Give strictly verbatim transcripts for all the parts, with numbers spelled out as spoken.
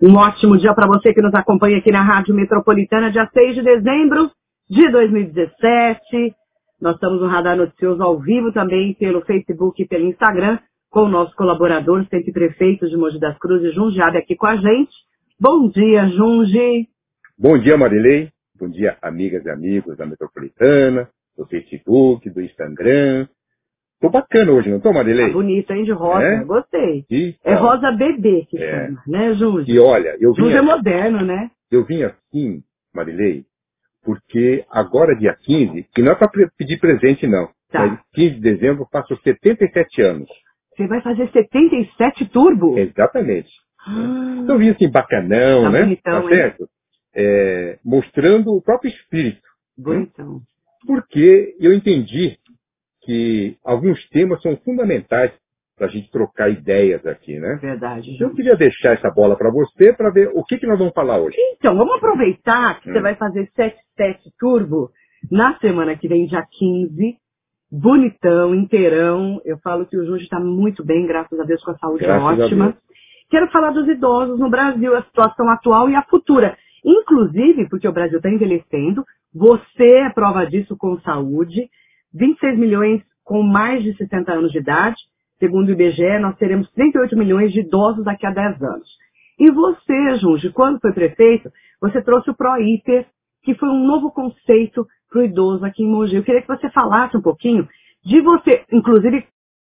Um ótimo dia para você que nos acompanha aqui na Rádio Metropolitana, dia seis de dezembro de dois mil e dezessete. Nós estamos no Radar Noticioso ao vivo também pelo Facebook e pelo Instagram, com o nosso colaborador, sempre prefeito de Mogi das Cruzes, Jundiaí, aqui com a gente. Bom dia, Jungi. Bom dia, Marilei. Bom dia, amigas e amigos da Metropolitana, do Facebook, do Instagram. Tô bacana hoje, não tô, Marilei? Tá bonito, hein, de rosa. É? Gostei. E, é ó, rosa bebê que é. chama, né, Jungi? E olha, eu vim... Jungi é moderno, né? Eu vim assim, Marilei, porque agora, dia quinze, que não é para pedir presente, não. Tá. Mas quinze de dezembro eu faço setenta e sete anos. Você vai fazer setenta e sete turbo? Exatamente. Ah, Então eu vim assim, bacanão, tá né? bonitão, Tá certo? É, mostrando o próprio espírito. bonitão. Né? Porque eu entendi que alguns temas são fundamentais para a gente trocar ideias aqui, né? Verdade, Eu Jungi. queria deixar essa bola para você para ver o que, que nós vamos falar hoje. Então, vamos aproveitar que Hum. você vai fazer setenta e sete turbo na semana que vem, dia quinze. Bonitão, inteirão. Eu falo que o Jungi está muito bem, graças a Deus, com a saúde Graças a ótima. Deus. Quero falar dos idosos no Brasil, a situação atual e a futura. Inclusive, porque o Brasil está envelhecendo, você é prova disso com saúde. vinte e seis milhões com mais de sessenta anos de idade. Segundo o I B G E, nós teremos trinta e oito milhões de idosos daqui a dez anos. E você, Jungi, quando foi prefeito, você trouxe o ProIter, que foi um novo conceito para o idoso aqui em Mogi. Eu queria que você falasse um pouquinho de você, inclusive,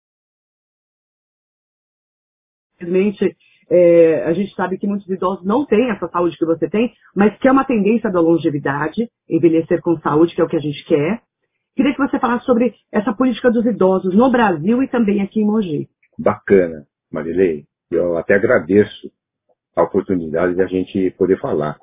infelizmente, é, a gente sabe que muitos idosos não têm essa saúde que você tem, mas que é uma tendência da longevidade, envelhecer com saúde, que é o que a gente quer. Queria que você falasse sobre essa política dos idosos no Brasil e também aqui em Mogi. Bacana, Marilei. Eu até agradeço a oportunidade de a gente poder falar.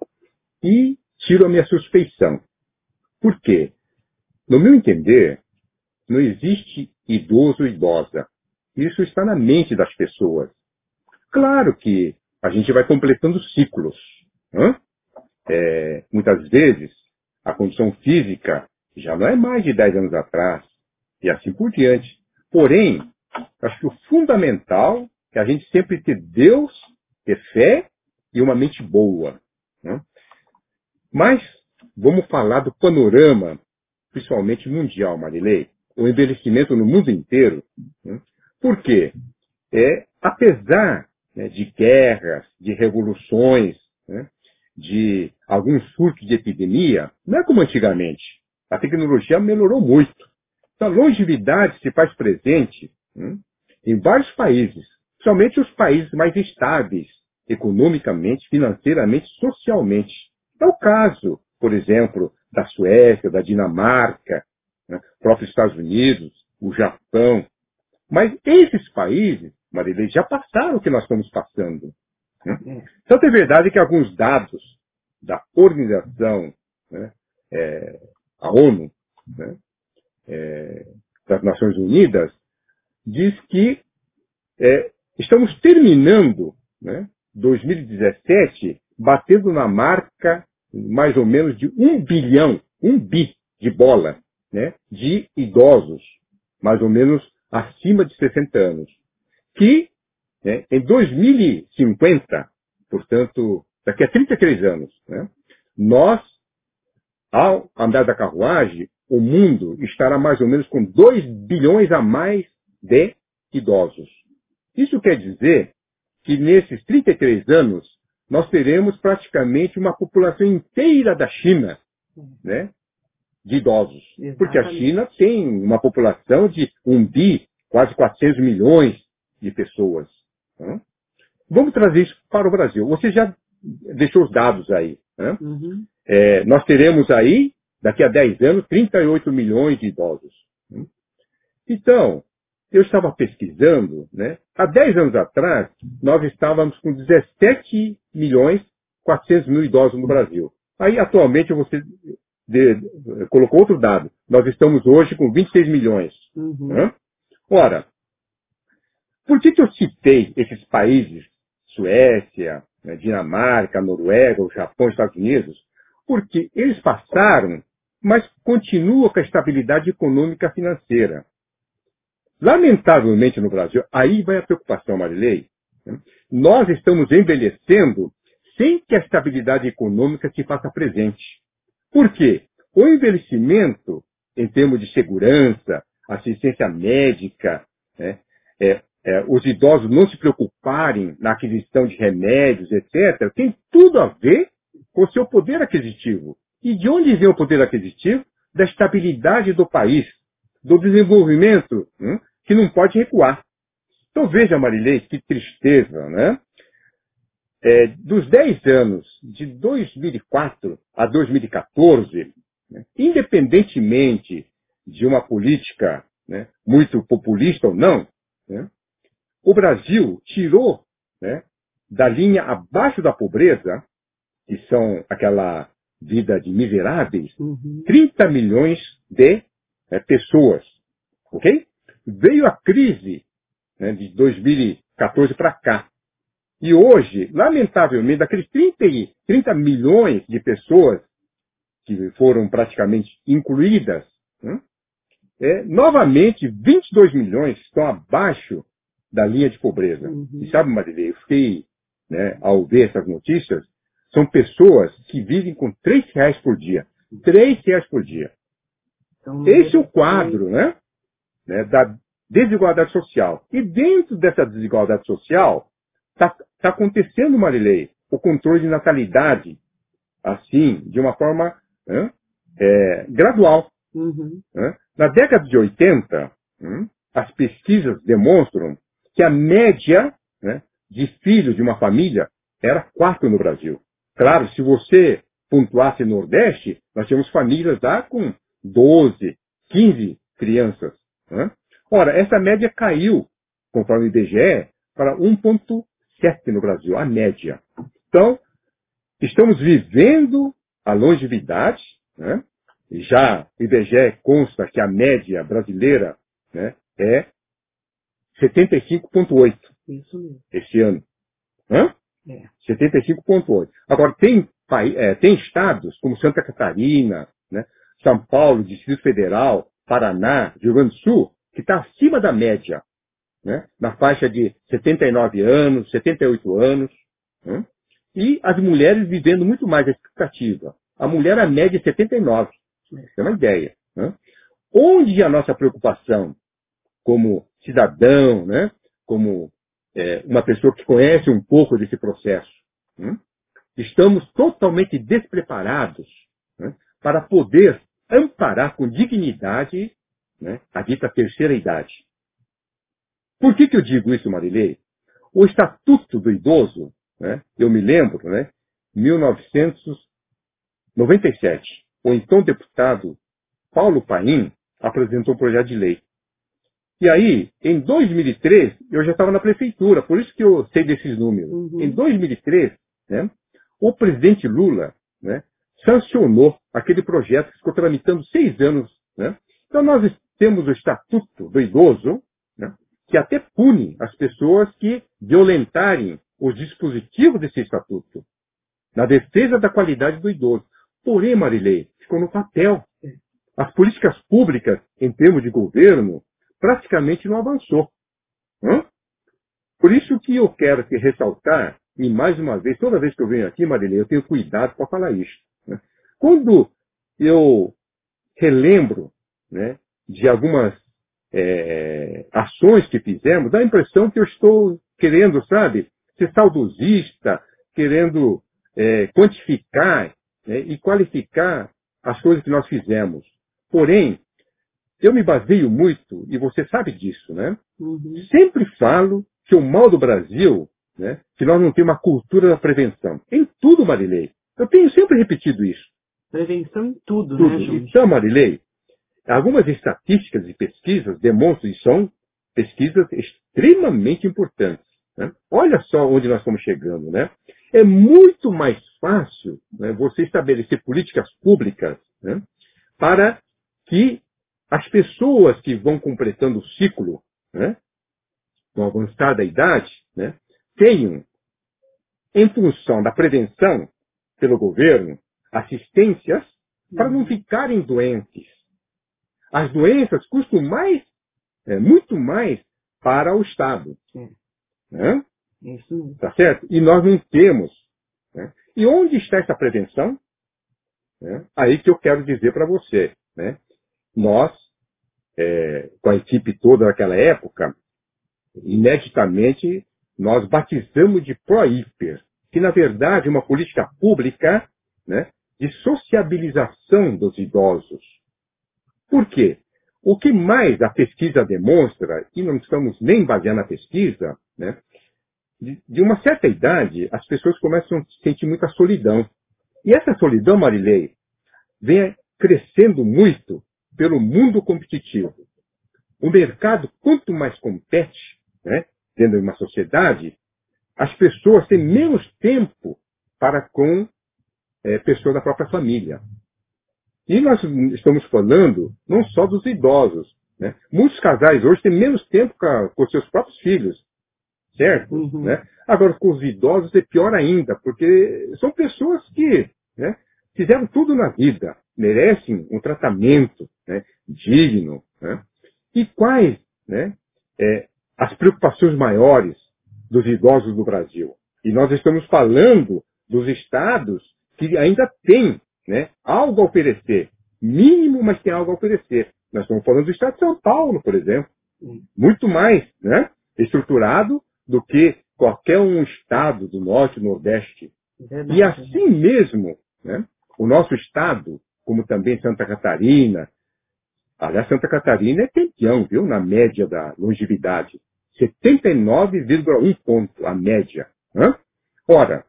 E tiro a minha suspeição. Por quê? No meu entender, não existe idoso ou idosa. Isso está na mente das pessoas. Claro que a gente vai completando ciclos. Né? É, muitas vezes, a condição física já não é mais de dez anos atrás, e assim por diante. Porém, acho que o fundamental é a gente sempre ter Deus, ter fé e uma mente boa. Né? Mas vamos falar do panorama, principalmente mundial, Marilei. O envelhecimento no mundo inteiro. Né? Por quê? É, apesar, né, de guerras, de revoluções, né, de alguns surtos de epidemia, não é como antigamente. A tecnologia melhorou muito. Então, a longevidade se faz presente, né, em vários países, principalmente os países mais estáveis, economicamente, financeiramente, socialmente. É o caso, por exemplo, da Suécia, da Dinamarca, né, próprios Estados Unidos, o Japão. Mas esses países, Marilei, já passaram o que nós estamos passando. Né? Tanto é verdade que alguns dados da organização, né, é, a ONU, né, é, das Nações Unidas, diz que é, estamos terminando, né, dois mil e dezessete batendo na marca mais ou menos de um bilhão, um bi de bola, né, de idosos, mais ou menos acima de sessenta anos. Que, né, em dois mil e cinquenta, portanto, daqui a trinta e três anos, né, nós, ao andar da carruagem, o mundo estará mais ou menos com dois bilhões a mais de idosos. Isso quer dizer que nesses trinta e três anos, nós teremos praticamente uma população inteira da China, né, de idosos. Exatamente. Porque a China tem uma população de um bi, quase quatrocentos milhões de pessoas. Né? Vamos trazer isso para o Brasil. Você já deixou os dados aí. Né? Uhum. É, nós teremos aí, daqui a dez anos, trinta e oito milhões de idosos. Né? Então, eu estava pesquisando, né? Há dez anos atrás, nós estávamos com dezessete milhões e quatrocentos mil idosos no Brasil. Aí, atualmente, você de, de, colocou outro dado. Nós estamos hoje com vinte e seis milhões. Uhum. Né? Ora, por que, que eu citei esses países, Suécia, né, Dinamarca, Noruega, o Japão, Estados Unidos? Porque eles passaram, mas continuam com a estabilidade econômica financeira. Lamentavelmente no Brasil, aí vai a preocupação, Marilei. Né? Nós estamos envelhecendo sem que a estabilidade econômica se faça presente. Por quê? O envelhecimento, em termos de segurança, assistência médica, né, é, é, os idosos não se preocuparem na aquisição de remédios, etcétera, tem tudo a ver com o seu poder aquisitivo. E de onde vem o poder aquisitivo? Da estabilidade do país, do desenvolvimento, hum, que não pode recuar. Então veja, Marilei, que tristeza, né? É, dos dez anos, de dois mil e quatro a dois mil e quatorze, né, independentemente de uma política, né, muito populista ou não, né, o Brasil tirou, né, da linha abaixo da pobreza, que são aquela vida de miseráveis, Uhum. trinta milhões de é, pessoas. Ok? Veio a crise, né, de dois mil e quatorze para cá. E hoje, lamentavelmente, daqueles trinta, trinta milhões de pessoas que foram praticamente incluídas, né, é, novamente vinte e dois milhões estão abaixo da linha de pobreza. Uhum. E sabe, Marilei, eu fiquei, né, ao ver essas notícias, são pessoas que vivem com três reais por dia. Três reais por dia. Então, Esse é o quadro, né, né, da desigualdade social. E dentro dessa desigualdade social, está tá acontecendo, Marilei, o controle de natalidade, assim, de uma forma, né, é, gradual. Uhum. Né? Na década de oitenta, hum, as pesquisas demonstram que a média, né, de filhos de uma família era quatro no Brasil. Claro, se você pontuasse no Nordeste, nós tínhamos famílias lá com doze, quinze crianças. Né? Ora, essa média caiu, conforme o I B G E, para um vírgula sete no Brasil, a média. Então, estamos vivendo a longevidade, né? E já o I B G E consta que a média brasileira, né, é setenta e cinco vírgula oito. Isso mesmo. Esse ano. Hã? É. setenta e cinco vírgula oito. Agora, tem, é, tem estados como Santa Catarina, né, São Paulo, Distrito Federal, Paraná, Rio Grande do Sul, que está acima da média, né, na faixa de setenta e nove anos, setenta e oito anos. Né, e as mulheres vivendo muito mais a expectativa. A mulher, a média é setenta e nove. Você tem uma ideia. Né? Onde a nossa preocupação como cidadão, né, como é, uma pessoa que conhece um pouco desse processo, né, estamos totalmente despreparados, né, para poder amparar com dignidade, né, a dita terceira idade. Por que, que eu digo isso, Marilei? O Estatuto do Idoso, né, eu me lembro, né, mil novecentos e noventa e sete, o então deputado Paulo Paim apresentou um projeto de lei. E aí, em dois mil e três, eu já estava na prefeitura, por isso que eu sei desses números. Uhum. Em dois mil e três, né, o presidente Lula, né, sancionou aquele projeto que ficou tramitando seis anos. Né? Então, nós temos o Estatuto do Idoso, né, que até pune as pessoas que violentarem os dispositivos desse estatuto, na defesa da qualidade do idoso. Porém, Marilei, ficou no papel. As políticas públicas, em termos de governo, praticamente não avançou. Hã? Por isso que eu quero aqui ressaltar, e mais uma vez, toda vez que eu venho aqui, Marilei, eu tenho cuidado para falar isso. Né? Quando eu relembro, né, de algumas é, ações que fizemos, dá a impressão que eu estou querendo, sabe, ser saudosista, querendo é, quantificar, né, e qualificar as coisas que nós fizemos. Porém, eu me baseio muito, e você sabe disso, né? Uhum. Sempre falo que o mal do Brasil, né, que nós não temos uma cultura da prevenção. Em tudo, Marilei. Eu tenho sempre repetido isso. Prevenção em tudo, Tudo. né, Jorge? Então, Marilei, algumas estatísticas e pesquisas demonstram e são pesquisas extremamente importantes. Né? Olha só onde nós estamos chegando. Né? É muito mais fácil, né, você estabelecer políticas públicas, né, para que as pessoas que vão completando o ciclo, né, com avançada idade, né, tenham, em função da prevenção pelo governo, assistências para não ficarem doentes. As doenças custam mais, é, muito mais para o Estado. É. Né? Isso mesmo. Tá certo? E nós não temos, né, E onde está essa prevenção? Né? Aí que eu quero dizer para você, né? Nós, é, com a equipe toda daquela época, ineditamente, nós batizamos de ProHiper, que na verdade é uma política pública, né, de sociabilização dos idosos. Por quê? O que mais a pesquisa demonstra, e não estamos nem baseando a pesquisa, né, de, de uma certa idade, as pessoas começam a sentir muita solidão. E essa solidão, Marilei, vem crescendo muito pelo mundo competitivo. O mercado, quanto mais compete, né, dentro de uma sociedade, as pessoas têm menos tempo para com é, pessoas da própria família. E nós estamos falando não só dos idosos. Né? Muitos casais hoje têm menos tempo com, com seus próprios filhos. Certo? Uhum. Né? Agora, com os idosos é pior ainda, porque são pessoas que, né, fizeram tudo na vida, merecem um tratamento, né, digno. Né? E quais, né, é, as preocupações maiores dos idosos do Brasil? E nós estamos falando dos estados que ainda têm, né, algo a oferecer. Mínimo, mas tem algo a oferecer. Nós estamos falando do estado de São Paulo, por exemplo. Muito mais, né, estruturado do que qualquer um estado do norte e nordeste. Verdade. E assim mesmo, né, o nosso estado, como também Santa Catarina, aliás, Santa Catarina é campeão, viu, na média da longevidade. setenta e nove vírgula um ponto, a média. Né? Ora,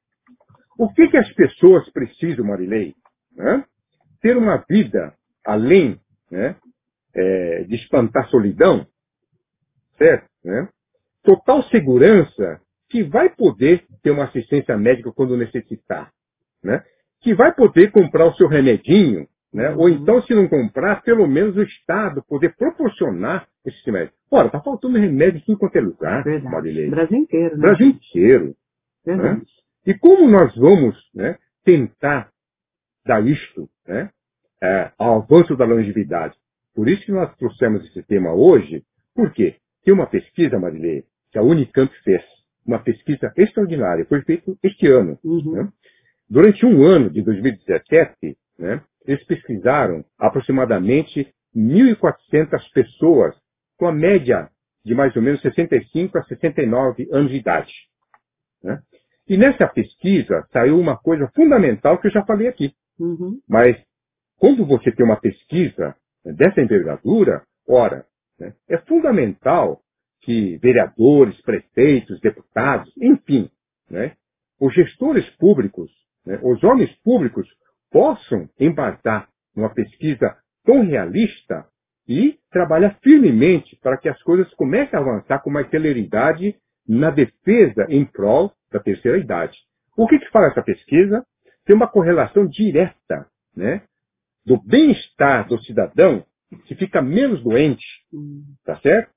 o que, que as pessoas precisam, Marilei? Né? Ter uma vida além, né, é, de espantar solidão, certo? Né? Total segurança que vai poder ter uma assistência médica quando necessitar, né? Que vai poder comprar o seu remedinho, né? Uhum. Ou então, se não comprar, pelo menos o Estado poder proporcionar esse remédio. Ora, está faltando remédio em tudo quanto é lugar, Marilei. Brasil inteiro, né? Brasil inteiro. Né? E como nós vamos, né, tentar dar isto, né, é, ao avanço da longevidade? Por isso que nós trouxemos esse tema hoje. Por quê? Tem uma pesquisa, Marilei, que a Unicamp fez, uma pesquisa extraordinária, foi feita este ano. Uhum. Né? Durante um ano de dois mil e dezessete, né, eles pesquisaram aproximadamente mil e quatrocentas pessoas com a média de mais ou menos sessenta e cinco a sessenta e nove anos de idade. Né? E nessa pesquisa saiu uma coisa fundamental que eu já falei aqui. Uhum. Mas quando você tem uma pesquisa dessa envergadura, ora, né, é fundamental que vereadores, prefeitos, deputados, enfim, né, os gestores públicos, né, os homens públicos possam embasar numa pesquisa tão realista e trabalhar firmemente para que as coisas comecem a avançar com mais celeridade na defesa em prol da terceira idade. O que, que fala essa pesquisa? Tem uma correlação direta, né, do bem-estar do cidadão, que fica menos doente, tá certo?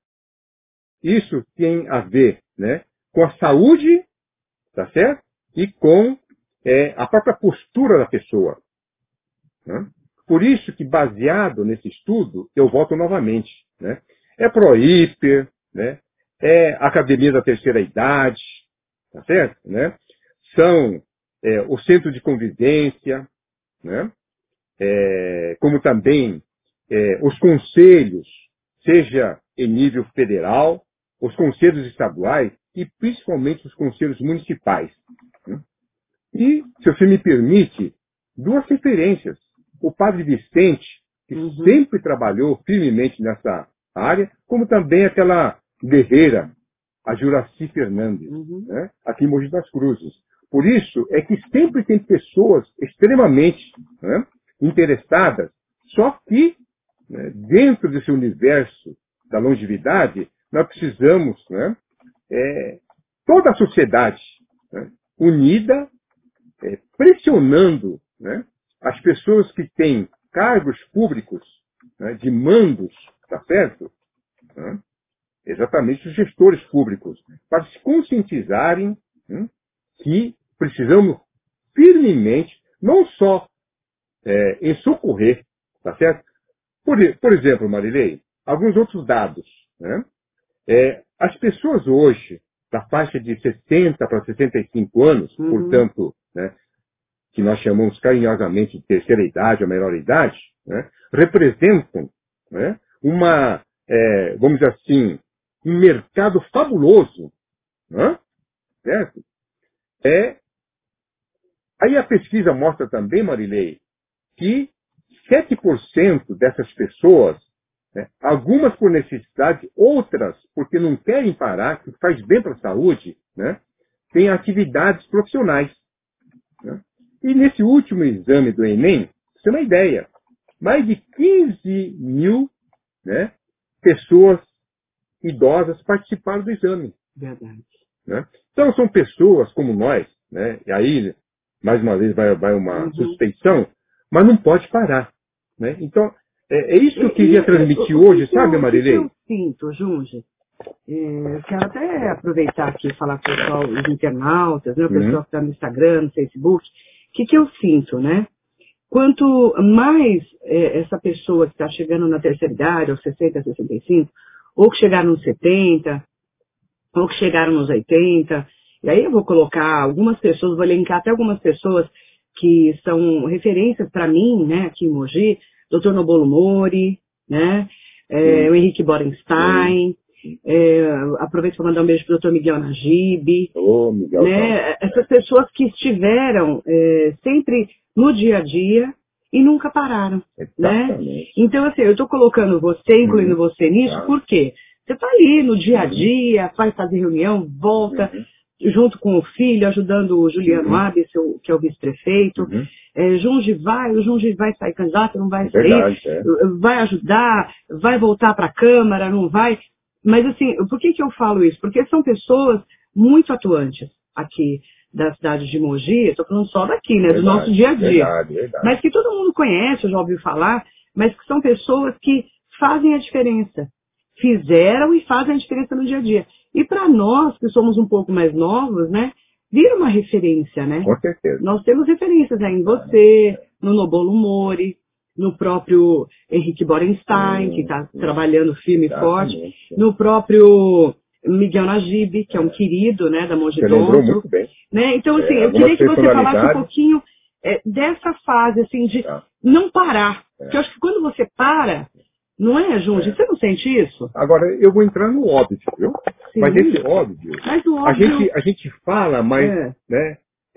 Isso tem a ver, né, com a saúde, tá certo? E com é, a própria postura da pessoa. Né? Por isso que, baseado nesse estudo, eu volto novamente. Né? É ProHiper, né? É Academia da Terceira Idade, tá certo? Né? São é, o Centro de Convivência, né? É, como também é, os conselhos, seja em nível federal, os conselhos estaduais e principalmente os conselhos municipais. Né? E, se você me permite, duas referências. O padre Vicente, que uhum. sempre trabalhou firmemente nessa área, como também aquela guerreira, a Juraci Fernandes, uhum. né? Aqui em Mogi das Cruzes. Por isso é que sempre tem pessoas extremamente, né, interessadas, só que, né, dentro desse universo da longevidade, nós precisamos, né, é, toda a sociedade, né, unida, é, pressionando, né, as pessoas que têm cargos públicos, né, de mandos, tá certo? Né, exatamente os gestores públicos, para se conscientizarem, né, que precisamos firmemente, não só é, em socorrer, tá certo? Por, por exemplo, Marilei, alguns outros dados, né? É, as pessoas hoje, da faixa de sessenta para sessenta e cinco anos, uhum. portanto, né, que nós chamamos carinhosamente de terceira idade ou melhor idade, né, representam, né, uma, é, vamos dizer assim, um mercado fabuloso, né, certo? É, aí a pesquisa mostra também, Marilei, que sete por cento dessas pessoas, né, algumas por necessidade, outras porque não querem parar, que faz bem para a saúde, né, têm atividades profissionais. Né? E nesse último exame do Enem, você tem uma ideia, mais de quinze mil, né, pessoas idosas participaram do exame. Verdade. Né? Então são pessoas como nós, né, e aí, mais uma vez, vai, vai uma Uhum. suspeição, mas não pode parar. Né? Então, é, é isso que eu queria E, transmitir o, o hoje, que sabe, eu, o que Marilei? eu sinto, Junge, é, eu quero até aproveitar aqui e falar com o pessoal, os internautas, né, o Uhum. pessoal que está no Instagram, no Facebook, o que, que eu sinto, né? Quanto mais é, essa pessoa que está chegando na terceira idade, aos sessenta, sessenta e cinco, ou que chegaram nos setenta, ou que chegaram nos oitenta, e aí eu vou colocar algumas pessoas, vou elencar até algumas pessoas que são referências para mim, né, aqui em Mogi, doutor Nobolo Mori, né, é, o Henrique Borenstein, é, aproveito para mandar um beijo para o doutor Miguel Najib, Ô, Miguel, né, essas pessoas que estiveram é, sempre no dia a dia e nunca pararam, né? exatamente. Então, assim, eu estou colocando você, incluindo Uhum. você nisso, Tá. por quê? Você está ali no dia a Uhum. dia, vai fazer reunião, volta, Uhum. junto com o filho, ajudando o Juliano Uhum. Abes, que é o vice-prefeito. Uhum. É, Junge vai, o Junge vai sair candidato, não vai É sair, verdade, é. vai ajudar, vai voltar para a Câmara, não vai. Mas, assim, por que, que eu falo isso? Porque são pessoas muito atuantes aqui da cidade de Mogi, estou falando só daqui, né, do nosso Verdade, dia a dia. verdade, verdade. Mas que todo mundo conhece, já ouviu falar, mas que são pessoas que fazem a diferença. Fizeram e fazem a diferença no dia a dia. E para nós, que somos um pouco mais novos, né, vira uma referência, né? Com certeza. Nós temos referências aí em você, no Nobolo Mori, no próprio Henrique Borenstein, Sim, que está sim. trabalhando firme e forte, Exatamente. no próprio Miguel Najib, que é um querido, né, da Mogi Você lembrou Tonto, muito bem. né? Então, assim, É, eu algumas queria que você falasse um personalidades. pouquinho é, dessa fase, assim, de Tá. não parar. É. Porque eu acho que quando você para, não é, Junge? É. Você não sente isso? Agora, eu vou entrar no óbvio, viu? Sim. Mas esse óbvio, Mas o a óbvio... gente, a gente fala, mas, É. né,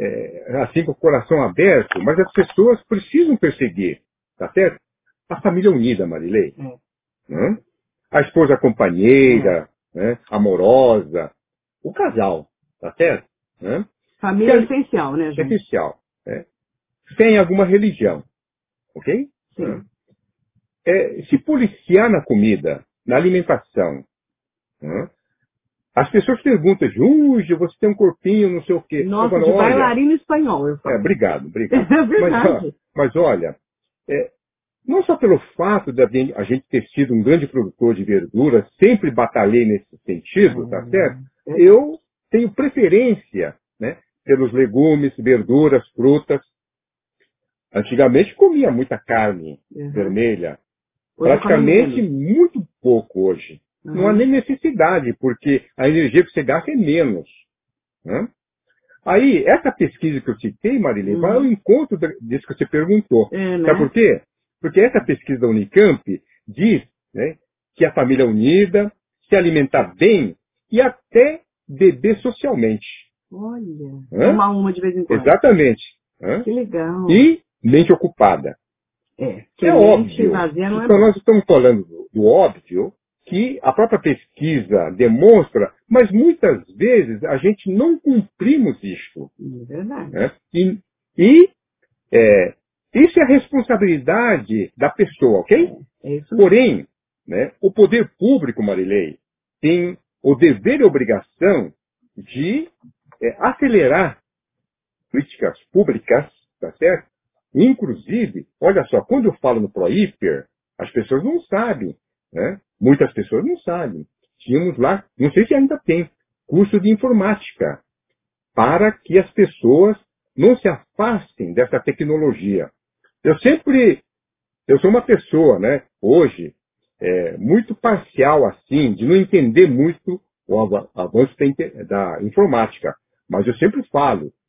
é, assim com o coração aberto, mas as pessoas precisam perseguir, tá certo? A família unida, Marilei. É. Né? A esposa companheira, né, amorosa, o casal, tá certo? Né? Família é Que é essencial, né, Junge? essencial. Né? Sem alguma religião, ok? Sim. Né? É, se policiar na comida, na alimentação, né? As pessoas perguntam, Junge, você tem um corpinho, não sei o quê. Nossa, Eu falo, de olha, bailarino espanhol, eu é, falo. obrigado, obrigado. É Mas, verdade. ó, mas olha, é, não só pelo fato de a gente ter sido um grande produtor de verduras, sempre batalhei nesse sentido, tá certo? É. Eu tenho preferência, né, pelos legumes, verduras, frutas. Antigamente comia muita carne Uhum. vermelha, Hoje eu como praticamente menos. muito pouco hoje. Uhum. Não há nem necessidade, porque a energia que você gasta é menos. Né? Aí, essa pesquisa que eu citei, Marilene, Uhum. vai ao encontro disso que você perguntou. É, né? Sabe por quê? Porque essa pesquisa da Unicamp diz, né, que a família é unida, se alimentar bem e até beber socialmente. Olha, Hã? tomar uma de vez em quando. Exatamente. Hã? Que legal. E mente ocupada. É, que É mente óbvio. vazia não é Então bom. nós estamos falando do, do óbvio, que a própria pesquisa demonstra, mas muitas vezes a gente não cumprimos isto. É verdade. Né? E, e é, isso é a responsabilidade da pessoa, ok? É, é isso mesmo. Porém, né, o poder público, Marilei, tem o dever e obrigação de é, acelerar políticas públicas, tá certo? Inclusive, olha só, quando eu falo no ProHiper, as pessoas não sabem, né? Muitas pessoas não sabem. Tínhamos lá, não sei se ainda tem, curso de informática, para que as pessoas não se afastem dessa tecnologia. Eu sempre, eu sou uma pessoa, né, hoje, é, muito parcial assim, de não entender muito o avanço da informática. Mas eu sempre falo,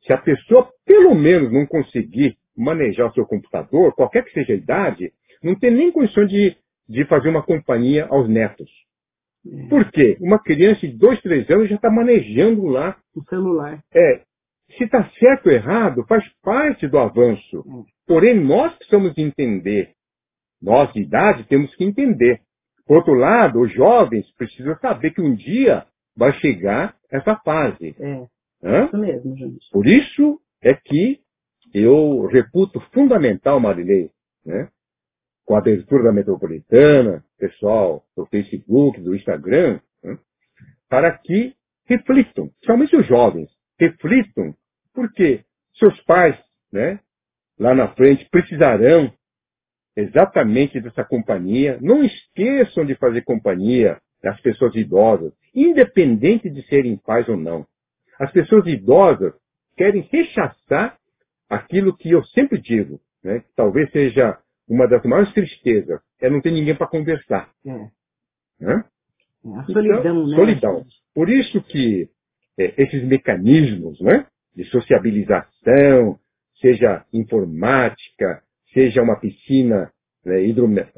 Se a pessoa, pelo menos, não conseguir manejar o seu computador, qualquer que seja a idade, não tem nem condição de, de fazer uma companhia aos netos. É. Por quê? Uma criança de dois, três anos já está manejando lá. O celular. É, se está certo ou errado, faz parte do avanço. É. Porém, nós precisamos entender. Nós, de idade, temos que entender. Por outro lado, os jovens precisam saber que um dia vai chegar essa fase. É, Hã? isso mesmo, gente. Por isso é que eu reputo fundamental, Marilei, né, com a abertura da Metropolitana, pessoal do Facebook, do Instagram, né, para que reflitam, principalmente os jovens, reflitam, porque seus pais, né, lá na frente, precisarão exatamente dessa companhia. Não esqueçam de fazer companhia às pessoas idosas, independente de serem pais ou não. As pessoas idosas querem rechaçar aquilo que eu sempre digo, né, que talvez seja uma das maiores tristezas, é não ter ninguém para conversar. É. Né? É a solidão, então, né? Solidão. Por isso que é, esses mecanismos, né, de sociabilização, seja informática, seja uma piscina, né, hidro, né,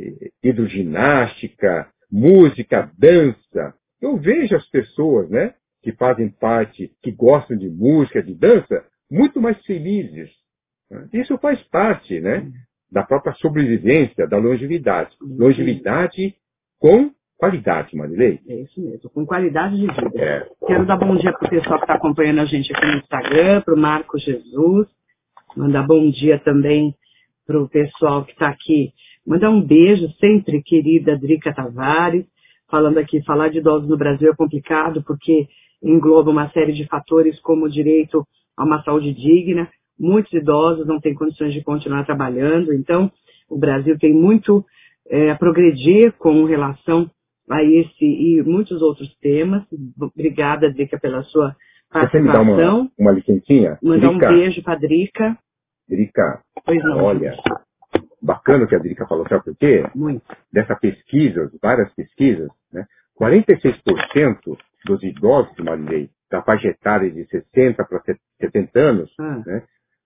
hidroginástica, música, dança. Eu vejo as pessoas, né, que fazem parte, que gostam de música, de dança, muito mais felizes. Isso faz parte, né, da própria sobrevivência, da longevidade. Longevidade com qualidade, Marilei. É isso mesmo, com qualidade de vida. É. Quero dar bom dia para o pessoal que está acompanhando a gente aqui no Instagram, para o Marco Jesus. Mandar bom dia também para o pessoal que está aqui. Mandar um beijo sempre, querida Drica Tavares. Falando aqui, falar de idosos no Brasil é complicado porque engloba uma série de fatores como o direito a uma saúde digna. Muitos idosos não têm condições de continuar trabalhando. Então, o Brasil tem muito é, a progredir com relação a esse e muitos outros temas. Obrigada, Drica, pela sua participação. Você me dá uma, uma licencinha? Mandar Drica. um beijo para a Drica. Drica, pois não, olha, gente. Bacana o que a Drica falou, sabe por quê? Muito. Dessa pesquisa, várias pesquisas, né? quarenta e seis por cento dos idosos, Marilei, da faixa etária de sessenta para setenta anos, ah. né,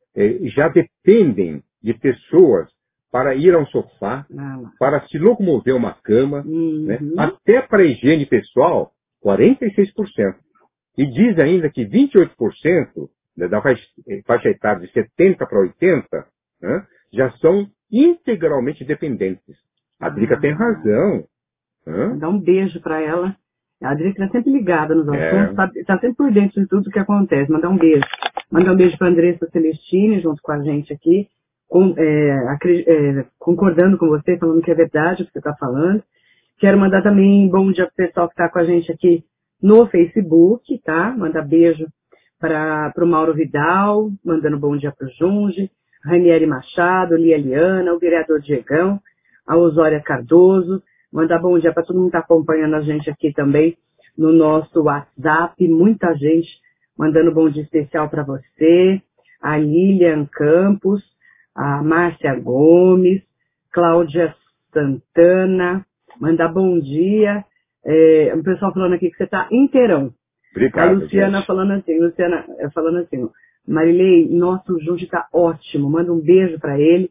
já dependem de pessoas para ir ao sofá, ah. para se locomover uma cama, uhum. né, até para a higiene pessoal, quarenta e seis por cento. E diz ainda que vinte e oito por cento né, da faixa, faixa etária de setenta para oitenta, né, já são integralmente dependentes. A Drica ah. tem razão. Hã? Dá um beijo para ela. A Drica está sempre ligada nos assuntos, está é. tá sempre por dentro de tudo que acontece. Mandar um beijo. Mandar um beijo para a Andressa Celestini, junto com a gente aqui, com, é, é, concordando com você, falando que é verdade o que você está falando. Quero mandar também bom dia para o pessoal que está com a gente aqui no Facebook, tá? Mandar beijo para o Mauro Vidal, mandando bom dia para o Junge, Ranieri Machado, Lia Liana, o vereador Diegão, a Osória Cardoso. Mandar bom dia para todo mundo que está acompanhando a gente aqui também no nosso WhatsApp. Muita gente mandando bom dia especial para você. A Lilian Campos, a Márcia Gomes, Cláudia Santana. Mandar bom dia. É, o pessoal falando aqui que você está inteirão. Obrigado, a Luciana gente. falando assim, Luciana falando assim, Marilei, nosso Junge está ótimo. Manda um beijo para ele.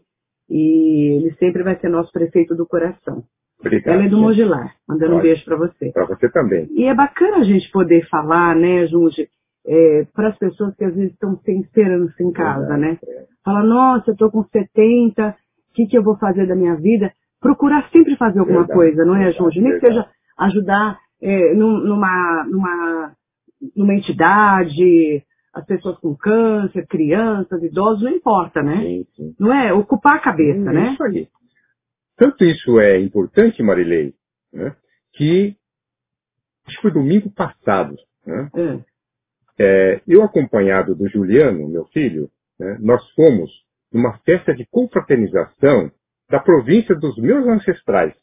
E ele sempre vai ser nosso prefeito do coração. Obrigado, ela é do gente. Mogilar, mandando Olha, um beijo para você. Para você também. E é bacana a gente poder falar, né, Junge, é, para as pessoas que às vezes estão sem esperança em casa, Exato, né? É. Fala, nossa, eu estou com setenta, o que, que eu vou fazer da minha vida? Procurar sempre fazer alguma verdade, coisa, não é, verdade, Junge? Nem que seja ajudar é, numa, numa, numa entidade, as pessoas com câncer, crianças, idosos, não importa, né? Sim, sim. Não é? Ocupar a cabeça, sim, né? Isso aí. Tanto isso é importante, Marilei, né, que acho que foi domingo passado, né, é. É, eu acompanhado do Juliano, meu filho, né, nós fomos numa festa de confraternização da província dos meus ancestrais,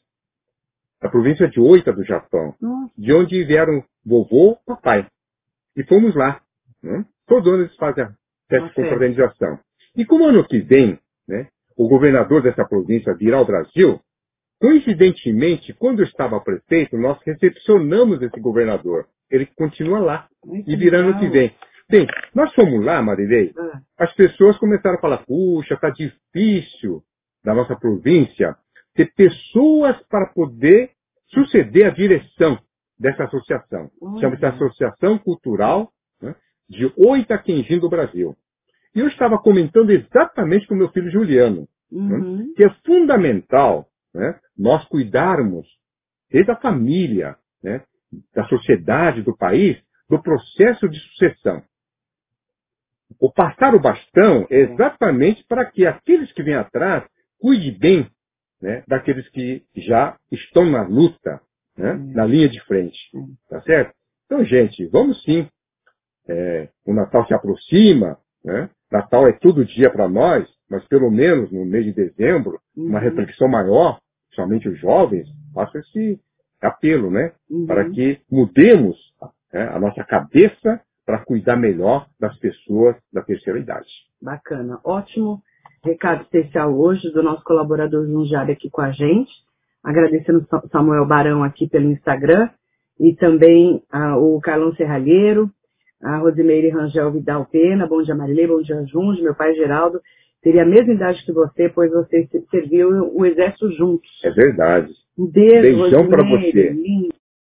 da província de Oita do Japão, Nossa. de onde vieram vovô e papai. E fomos lá. Né, todo ano eles fazem a festa de confraternização. E como ano que vem, né, o governador dessa província virá ao Brasil, coincidentemente, quando eu estava prefeito, nós recepcionamos esse governador. Ele continua lá Ai, e virá ano que vem. Bem, nós fomos lá, Marilei, Ah. as pessoas começaram a falar, puxa, tá difícil da nossa província ter pessoas para poder suceder a direção dessa associação. Uhum. Chama-se Associação Cultural, né, de Oitaquindim do Brasil. E eu estava comentando exatamente com meu filho Juliano, Uhum. né, que é fundamental, né, nós cuidarmos desde a família, né, da sociedade, do país, do processo de sucessão. O passar o bastão é exatamente para que aqueles que vêm atrás cuidem bem, né, daqueles que já estão na luta, né, Uhum. na linha de frente. Uhum. Tá certo? Então, gente, vamos sim. É, o Natal se aproxima, né? Natal é todo dia para nós, mas pelo menos no mês de dezembro, Uhum. uma reflexão maior, somente os jovens, faça esse apelo, né? Uhum. Para que mudemos, né, a nossa cabeça para cuidar melhor das pessoas da terceira idade. Bacana. Ótimo recado especial hoje do nosso colaborador Jundiaí aqui com a gente. Agradecendo o Samuel Barão aqui pelo Instagram e também ah, o Carlão Serralheiro, a Rosimeire Rangel Vidal Pena, bom dia Marilei, bom dia Junge, meu pai Geraldo teria a mesma idade que você, pois você serviu o exército juntos. É verdade. Um beijo, Beijão para você. Lindo.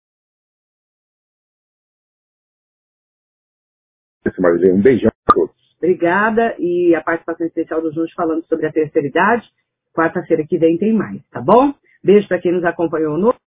Um beijão para todos. Obrigada, e a participação especial do Junge falando sobre a terceira idade. Quarta-feira que vem tem mais, tá bom? Beijo para quem nos acompanhou no